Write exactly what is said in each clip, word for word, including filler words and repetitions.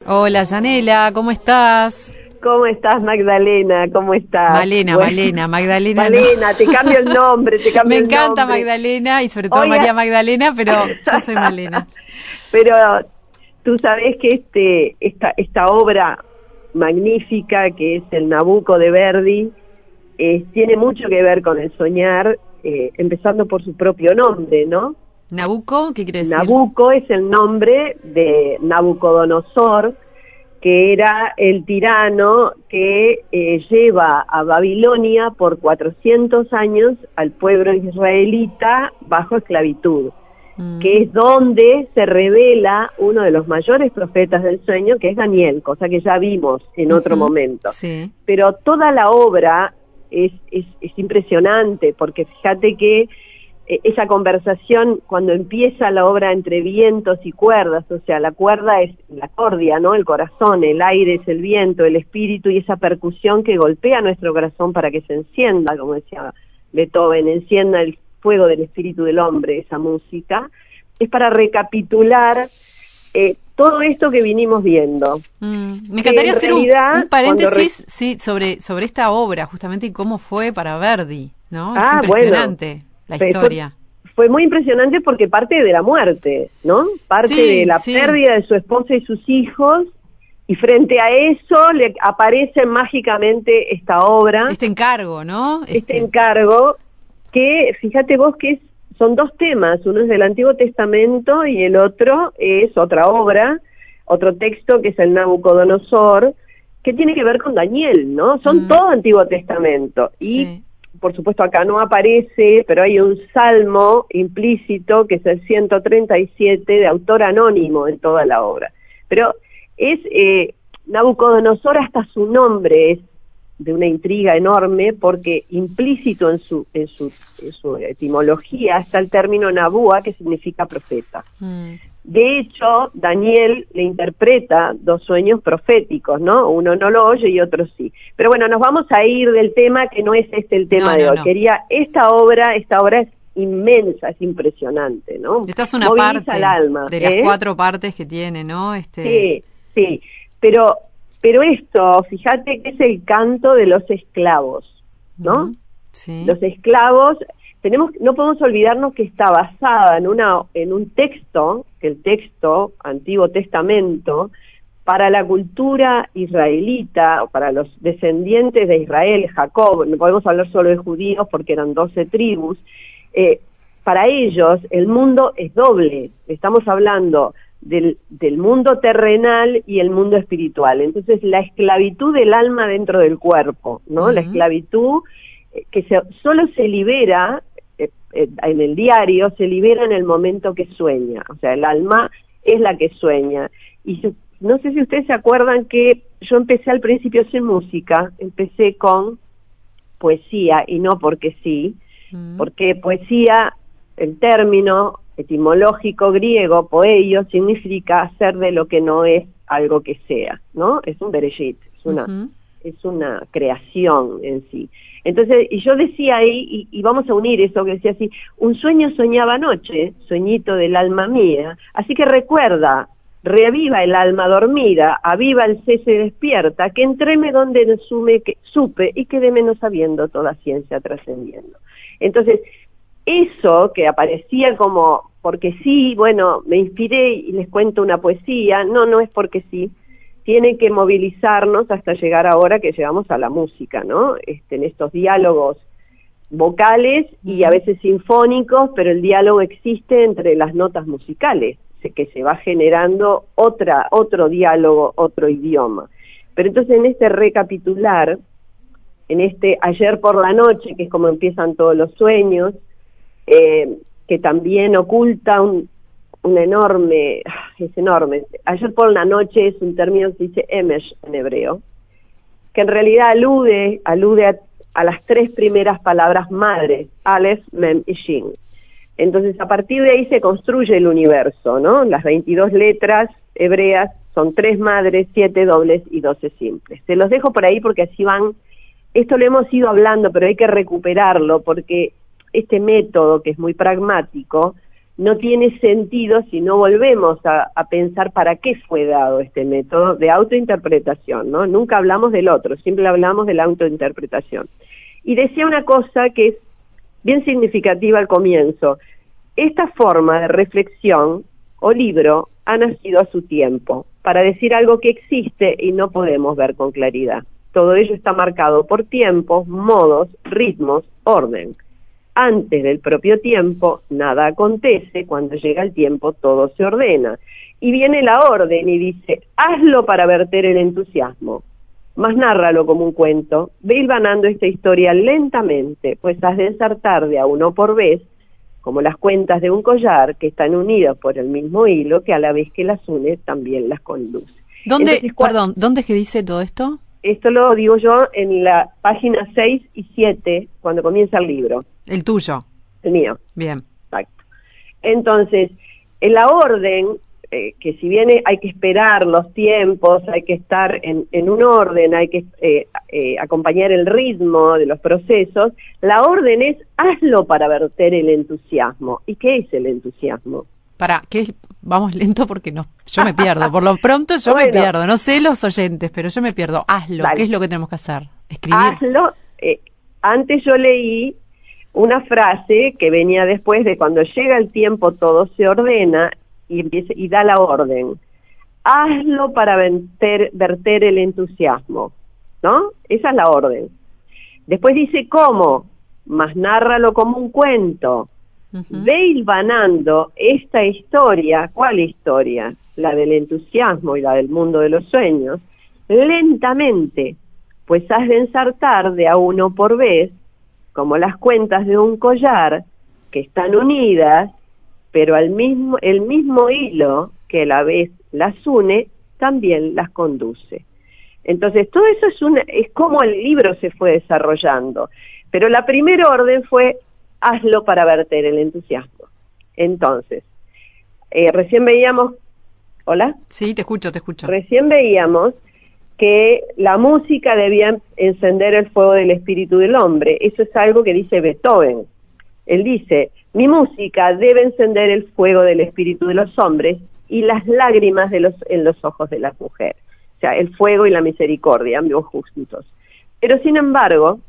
Hola, Yanela, ¿cómo estás? ¿Cómo estás, Magdalena? ¿Cómo estás? Malena, bueno, Malena, Magdalena. Malena, no. Te cambio el nombre, te cambio Me el encanta nombre. Magdalena y sobre todo Oiga. María Magdalena, pero yo soy Malena. Pero tú sabés que este esta esta obra magnífica que es el Nabucco de Verdi eh, tiene mucho que ver con el soñar, eh, empezando por su propio nombre, ¿no? ¿Nabucco? ¿Qué quiere decir? Nabucco es el nombre de Nabucodonosor, que era el tirano que eh, lleva a Babilonia por cuatrocientos años al pueblo israelita bajo esclavitud, mm. que es donde se revela uno de los mayores profetas del sueño, que es Daniel, cosa que ya vimos en otro uh-huh. momento. Sí. Pero toda la obra es, es, es impresionante, porque fíjate que esa conversación cuando empieza la obra entre vientos y cuerdas, o sea, la cuerda es la cordia, ¿no? El corazón, el aire es el viento, el espíritu y esa percusión que golpea nuestro corazón para que se encienda, como decía Beethoven, encienda el fuego del espíritu del hombre, esa música, es para recapitular eh, todo esto que vinimos viendo. Mm, me encantaría hacer realidad, un, un paréntesis re... sí, sobre, sobre esta obra, justamente, y cómo fue para Verdi, ¿no? Es ah, impresionante. Bueno. La historia. Fue, fue muy impresionante porque parte de la muerte, ¿no? Parte sí, de la sí. pérdida de su esposa y sus hijos, y frente a eso le aparece mágicamente esta obra. Este encargo, ¿no? Este, este encargo, que fíjate vos que es, son dos temas, uno es del Antiguo Testamento y el otro es otra obra, otro texto que es el Nabucodonosor, que tiene que ver con Daniel, ¿no? Son mm. todo Antiguo Testamento. Y sí. Por supuesto acá no aparece, pero hay un salmo implícito que es el ciento treinta y siete de autor anónimo en toda la obra. Pero es eh, Nabucodonosor, hasta su nombre es de una intriga enorme porque implícito en su en su, en su etimología está el término Nabúa, que significa profeta. Mm. De hecho, Daniel le interpreta dos sueños proféticos, ¿no? Uno no lo oye y otro sí. Pero bueno, nos vamos a ir del tema, que no es este el tema no, de no, hoy. No. Quería, esta obra, esta obra es inmensa, es impresionante, ¿no? Esta es una Moviliza parte el alma, de las ¿eh? cuatro partes que tiene, ¿no? Este... Sí, sí. Pero, pero esto, fíjate que es el canto de los esclavos, ¿no? Mm, sí. Los esclavos... Tenemos, no podemos olvidarnos que está basada en una en un texto, que el texto Antiguo Testamento, para la cultura israelita, o para los descendientes de Israel, Jacob, no podemos hablar solo de judíos porque eran doce tribus, eh, para ellos el mundo es doble, estamos hablando del, del mundo terrenal y el mundo espiritual, entonces la esclavitud del alma dentro del cuerpo, ¿no? Uh-huh. La esclavitud que se, solo se libera eh, eh, en el diario, se libera en el momento que sueña, o sea, el alma es la que sueña. Y se, no sé si ustedes se acuerdan que yo empecé al principio sin música, empecé con poesía, y no porque sí, mm. porque poesía, el término etimológico griego, poeio, significa hacer de lo que no es algo que sea, ¿no? Es un bereshit, es una... Uh-huh. es una creación en sí. Entonces, y yo decía ahí, y, y vamos a unir eso que decía así, un sueño soñaba anoche, sueñito del alma mía, así que recuerda, reaviva el alma dormida, aviva el cese despierta, que entréme donde sume que, supe y quedé menos sabiendo toda ciencia trascendiendo. Entonces, eso que aparecía como, porque sí, bueno, me inspiré y les cuento una poesía, no, no es porque sí, tiene que movilizarnos hasta llegar ahora que llegamos a la música, ¿no? Este, en estos diálogos vocales y a veces sinfónicos, pero el diálogo existe entre las notas musicales, que se va generando otra, otro diálogo, otro idioma. Pero entonces en este recapitular, en este ayer por la noche, que es como empiezan todos los sueños, eh, que también oculta un un enorme, es enorme, ayer por la noche es un término que se dice emesh en hebreo, que en realidad alude, alude a, a las tres primeras palabras madre, Aleph, Mem y Shin. Entonces a partir de ahí se construye el universo, ¿no? Las veintidós letras hebreas son tres madres, siete dobles y doce simples. Se los dejo por ahí porque así van, esto lo hemos ido hablando, pero hay que recuperarlo porque este método que es muy pragmático, no tiene sentido si no volvemos a, a pensar para qué fue dado este método de autointerpretación, ¿no? Nunca hablamos del otro, siempre hablamos de la autointerpretación. Y decía una cosa que es bien significativa al comienzo: esta forma de reflexión o libro ha nacido a su tiempo, para decir algo que existe y no podemos ver con claridad. Todo ello está marcado por tiempos, modos, ritmos, orden. Antes del propio tiempo, nada acontece; cuando llega el tiempo, todo se ordena. Y viene la orden y dice: hazlo para verter el entusiasmo, mas nárralo como un cuento, ve hilvanando esta historia lentamente, pues has de ensartar de a uno por vez, como las cuentas de un collar, que están unidas por el mismo hilo, que a la vez que las une, también las conduce. ¿Dónde, Entonces, ¿cuál, perdón, ¿dónde es que dice todo esto? Esto lo digo yo en la página seis y siete, cuando comienza el libro. El tuyo. El mío. Bien. Exacto. Entonces, en la orden, eh, que si bien hay que esperar los tiempos, hay que estar en, en un orden, hay que eh, eh, acompañar el ritmo de los procesos, la orden es: hazlo para verter el entusiasmo. ¿Y qué es el entusiasmo? Para, que vamos lento porque no, yo me pierdo. Por lo pronto yo bueno, me pierdo. No sé los oyentes, pero yo me pierdo. Hazlo. Dale. ¿Qué es lo que tenemos que hacer? Escribir. Hazlo. Eh, antes yo leí una frase que venía después de: cuando llega el tiempo todo se ordena, y empieza y da la orden. Hazlo para verter, verter el entusiasmo, ¿no? Esa es la orden. Después dice cómo, mas nárralo como un cuento. Uh-huh. Ve hilvanando esta historia. ¿Cuál historia? La del entusiasmo y la del mundo de los sueños, lentamente, pues has de ensartar de a uno por vez, como las cuentas de un collar, que están unidas, pero al mismo, el mismo hilo que a la vez las une, también las conduce. Entonces, todo eso es, una, es como el libro se fue desarrollando. Pero la primera orden fue: hazlo para verter el entusiasmo. Entonces, eh, recién veíamos... ¿Hola? Sí, te escucho, te escucho. Recién veíamos que la música debía encender el fuego del espíritu del hombre. Eso es algo que dice Beethoven. Él dice: mi música debe encender el fuego del espíritu de los hombres y las lágrimas de los, en los ojos de las mujeres. O sea, el fuego y la misericordia, ambos juntos. Pero sin embargo,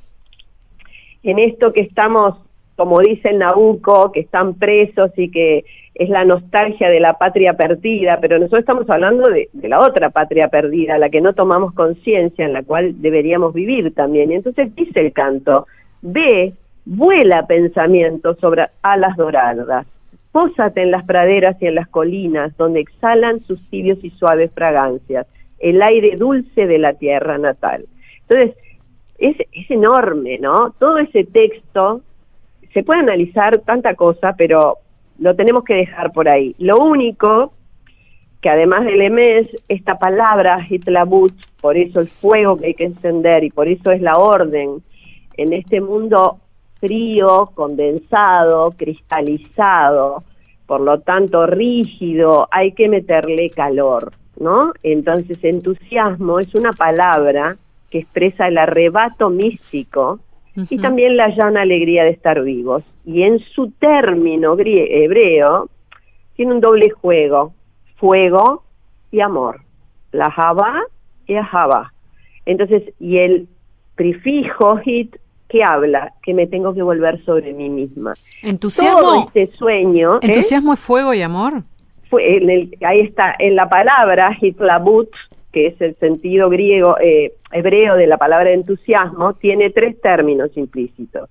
en esto que estamos, como dice el Nabucco, que están presos y que es la nostalgia de la patria perdida, pero nosotros estamos hablando de, de la otra patria perdida, la que no tomamos conciencia, en la cual deberíamos vivir también. Y entonces dice el canto: ve, vuela pensamiento sobre alas doradas, pósate en las praderas y en las colinas, donde exhalan sus tibios y suaves fragancias, el aire dulce de la tierra natal. Entonces, es, es enorme, ¿no? Todo ese texto, se puede analizar tanta cosa, pero lo tenemos que dejar por ahí. Lo único que, además del emes, esta palabra hitlabut, por eso el fuego que hay que encender, y por eso es la orden, en este mundo frío, condensado, cristalizado, por lo tanto rígido, hay que meterle calor, ¿no? Entonces, entusiasmo es una palabra que expresa el arrebato místico, uh-huh, y también la llana alegría de estar vivos. Y en su término grie- hebreo, tiene un doble juego: fuego y amor. La Java y Ahava. Entonces, y el prefijo hit, que habla que me tengo que volver sobre mí misma. Entusiasmo. Todo este sueño. Entusiasmo ¿eh? es fuego y amor. Fue en el, ahí está, en la palabra hitlabut, que es el sentido griego, eh, hebreo de la palabra entusiasmo, tiene tres términos implícitos.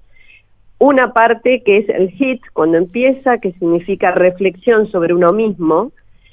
Una parte que es el hit, cuando empieza, que significa reflexión sobre uno mismo;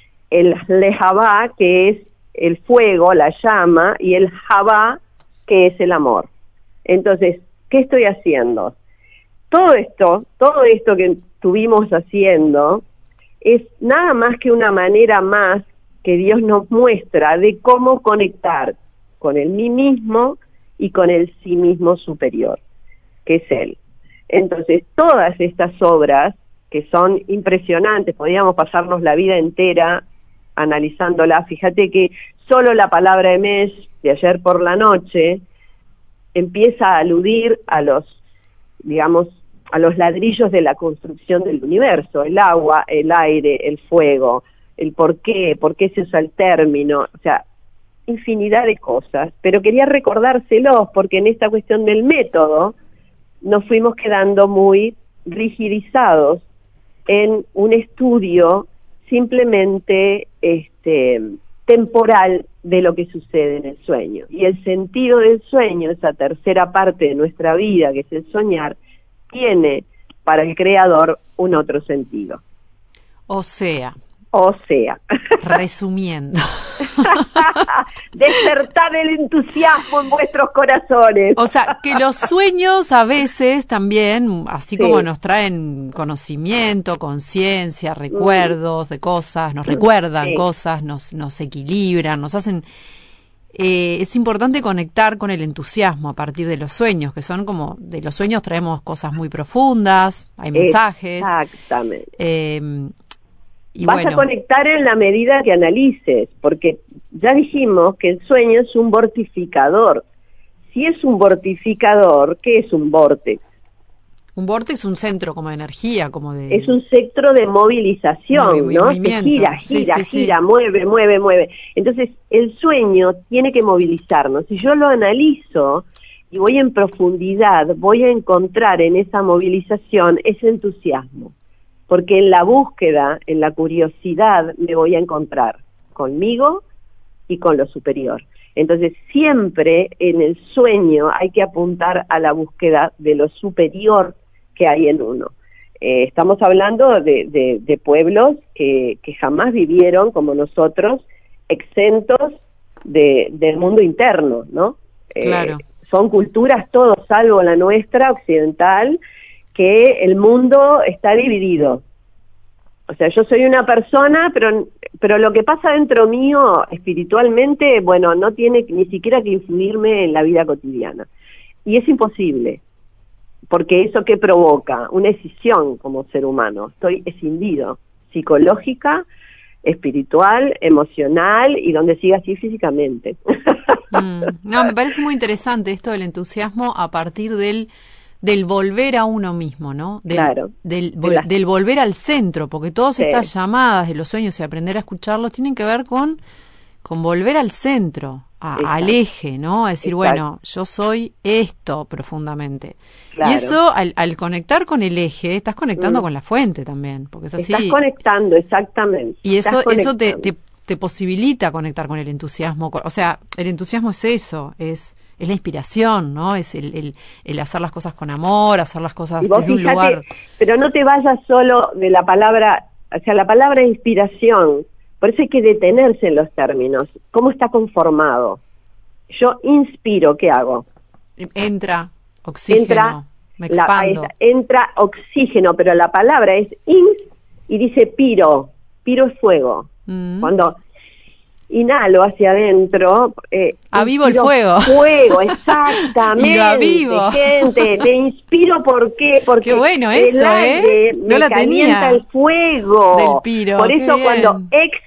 el lehavá, que es el fuego, la llama; y el javá, que es el amor. Entonces, ¿qué estoy haciendo? Todo esto, todo esto que estuvimos haciendo, es nada más que una manera más que Dios nos muestra de cómo conectar con el mí mismo y con el sí mismo superior, que es Él. Entonces, todas estas obras, que son impresionantes, podríamos pasarnos la vida entera analizándolas. Fíjate que solo la palabra emes, de ayer por la noche, empieza a aludir a los, digamos, a los ladrillos de la construcción del universo, el agua, el aire, el fuego, el por qué, por qué se usa el término, o sea, infinidad de cosas, pero quería recordárselos porque en esta cuestión del método nos fuimos quedando muy rigidizados en un estudio simplemente este, temporal de lo que sucede en el sueño. Y el sentido del sueño, esa tercera parte de nuestra vida, que es el soñar, tiene para el creador un otro sentido. O sea... O sea... Resumiendo... Despertad el entusiasmo en vuestros corazones. O sea, que los sueños a veces también, así sí. como nos traen conocimiento, conciencia, recuerdos mm. de cosas, nos recuerdan sí. cosas, nos, nos equilibran, nos hacen... Eh, es importante conectar con el entusiasmo a partir de los sueños, que son como, de los sueños traemos cosas muy profundas, hay mensajes. Exactamente. Eh, y Vas bueno. a conectar en la medida que analices, porque ya dijimos que el sueño es un vortificador. Si es un vortificador, ¿qué es un vórtex? Un vórtex es un centro como de energía, como de... Es un centro de movilización, Movi- ¿no? Se movimiento. gira, Sí, gira, sí, gira, sí. mueve, mueve, mueve. Entonces, el sueño tiene que movilizarnos. Si yo lo analizo y voy en profundidad, voy a encontrar en esa movilización ese entusiasmo. Porque en la búsqueda, en la curiosidad, me voy a encontrar conmigo y con lo superior. Entonces, siempre en el sueño hay que apuntar a la búsqueda de lo superior que hay en uno. Eh, estamos hablando de, de, de pueblos que, que jamás vivieron, como nosotros, exentos de, del mundo interno, ¿no? Claro. Eh, son culturas, todos salvo la nuestra, occidental, que el mundo está dividido. O sea, yo soy una persona, pero pero lo que pasa dentro mío espiritualmente, bueno, no tiene ni siquiera que influirme en la vida cotidiana. Y es imposible, porque eso que provoca una escisión como ser humano. Estoy escindido, psicológica, espiritual, emocional y donde siga así físicamente. Mm, no, me parece muy interesante esto del entusiasmo a partir del del volver a uno mismo, ¿no? Del, claro. Del, vol, del volver al centro, porque todas sí. estas llamadas de los sueños y aprender a escucharlos tienen que ver con, con volver al centro, a, al eje, ¿no? A decir, Exacto. bueno, yo soy esto profundamente. Claro. Y eso, al, al conectar con el eje, estás conectando mm. con la fuente también, porque es así. Estás conectando, exactamente. Y eso, eso te, te, te posibilita conectar con el entusiasmo. O sea, el entusiasmo es eso, es... es la inspiración, ¿no? Es el, el, el hacer las cosas con amor, hacer las cosas desde fíjate, un lugar... Pero no te vayas solo de la palabra, o sea, la palabra inspiración, por eso hay que detenerse en los términos. ¿Cómo está conformado? Yo inspiro, ¿qué hago? Entra oxígeno, entra, me expando. La, entra oxígeno, pero la palabra es ins y dice piro, piro es fuego. Mm. Cuando... inhalo hacia adentro. Eh, avivo el fuego. Fuego, exactamente. Y lo avivo. Gente, te inspiro, ¿por qué? Porque qué bueno eso, el aire ¿eh? me No la calienta tenía. El fuego. Del piro. Por eso cuando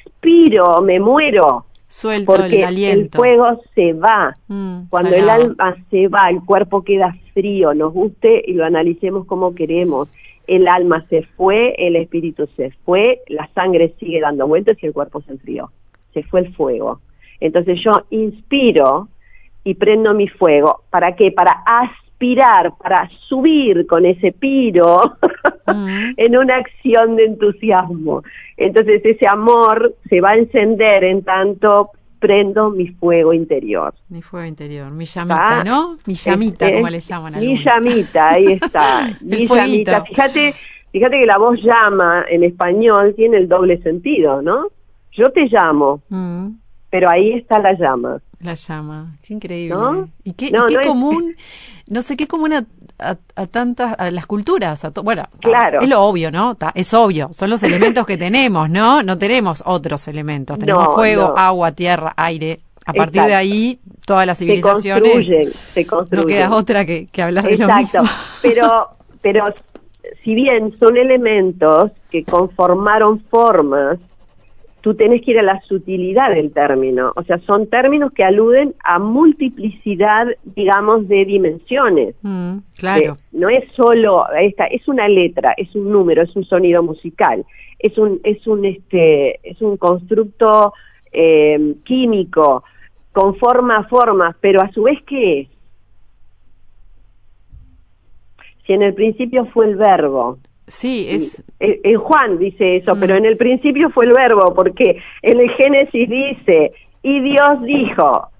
expiro me muero. Suelto porque el aliento. El fuego se va. Mm, cuando salado. El alma se va, el cuerpo queda frío, nos guste y lo analicemos como queremos. El alma se fue, el espíritu se fue, la sangre sigue dando vueltas y el cuerpo se enfrió. Se fue el fuego. Entonces yo inspiro y prendo mi fuego. ¿Para qué? Para aspirar, para subir con ese piro mm. en una acción de entusiasmo. Entonces ese amor se va a encender en tanto prendo mi fuego interior. Mi fuego interior, mi llamita, ¿Ah? ¿no? Mi llamita, es, como le llaman a Mi llamita, ahí está. Mi llamita. Fíjate, fíjate que la voz llama en español tiene el doble sentido, ¿no? Yo te llamo, mm. pero ahí está la llama. La llama, qué increíble. ¿No? Y qué, no, y qué no común, es... no sé, qué común a, a, a tantas, a las culturas, a to, bueno, claro. a, es lo obvio, ¿no? Ta, es obvio, son los elementos que tenemos, ¿no? No tenemos otros elementos, tenemos no, fuego, no. agua, tierra, aire. A partir Exacto. de ahí, todas las civilizaciones, se construyen, se construyen. No queda otra que, que hablar de Exacto. lo mismo. Pero, pero si bien son elementos que conformaron formas, tú tenés que ir a la sutilidad del término, o sea, son términos que aluden a multiplicidad, digamos, de dimensiones. Mm, claro. Eh, no es solo esta, es una letra, es un número, es un sonido musical, es un, es un, este, es un constructo eh, químico con forma, formas, pero a su vez, ¿qué es? Si en el principio fue el verbo. Sí, es... En Juan dice eso, mm. pero en el principio fue el verbo, porque en el Génesis dice, y Dios dijo,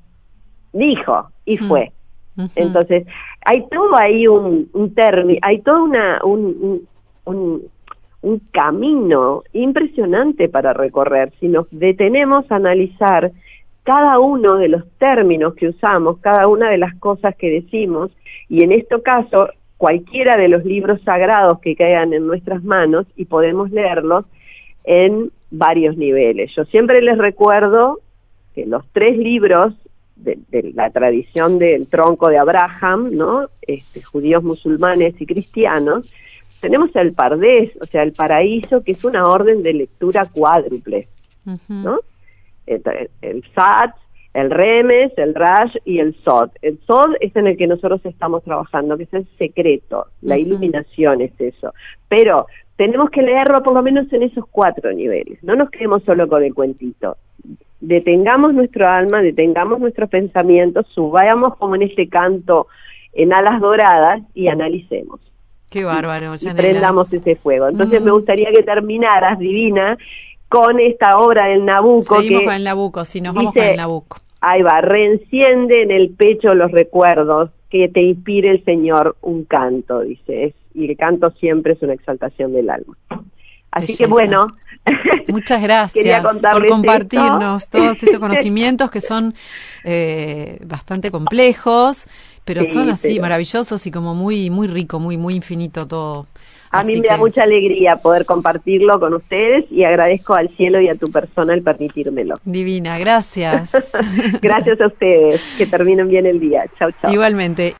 dijo, y fue. Mm. Uh-huh. Entonces, hay todo ahí un, un término, hay todo una, un, un, un, un camino impresionante para recorrer. Si nos detenemos a analizar cada uno de los términos que usamos, cada una de las cosas que decimos, y en este caso, cualquiera de los libros sagrados que caigan en nuestras manos, y podemos leerlos en varios niveles. Yo siempre les recuerdo que los tres libros de, de la tradición del tronco de Abraham, ¿no? Este, judíos, musulmanes y cristianos, tenemos el Pardés, o sea, el paraíso, que es una orden de lectura cuádruple, uh-huh. ¿no? El, el Sat, el Remes, el Rash y el Sod. El Sod es en el que nosotros estamos trabajando, que es el secreto, la uh-huh. iluminación es eso. Pero tenemos que leerlo por lo menos en esos cuatro niveles. No nos quedemos solo con el cuentito. Detengamos nuestro alma, detengamos nuestros pensamientos, subamos como en este canto en alas doradas y analicemos. Qué bárbaro, y, y prendamos ese fuego. Entonces uh-huh. me gustaría que terminaras, Divina, con esta obra del Nabucco. Seguimos que con el Nabucco, sí, nos dice, vamos con el Nabucco. Ahí va, reenciende en el pecho los recuerdos, que te inspire el Señor un canto, dice, es, y el canto siempre es una exaltación del alma. Así Belleza. Que bueno, muchas gracias por compartirnos esto. Todos estos conocimientos que son eh, bastante complejos, pero sí, son así pero... maravillosos y como muy muy rico, muy muy infinito todo. A Así mí me que... da mucha alegría poder compartirlo con ustedes y agradezco al cielo y a tu persona el permitírmelo. Divina, gracias. Gracias a ustedes, que terminen bien el día. Chau, chau. Igualmente.